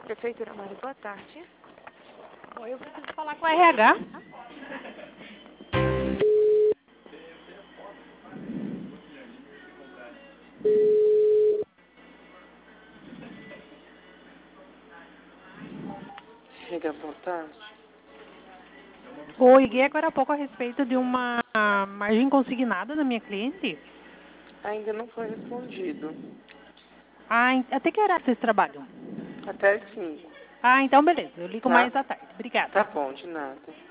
Prefeitura Mari, boa tarde. Oi, eu preciso falar com a RH. Chega, boa tarde. Oi, liguei agora há pouco a respeito de uma margem consignada da minha cliente. Ainda não foi respondido. Até que horário vocês trabalham? Até as 5. Então beleza, eu ligo Tá? mais à tarde. Obrigada. Tá bom, de nada.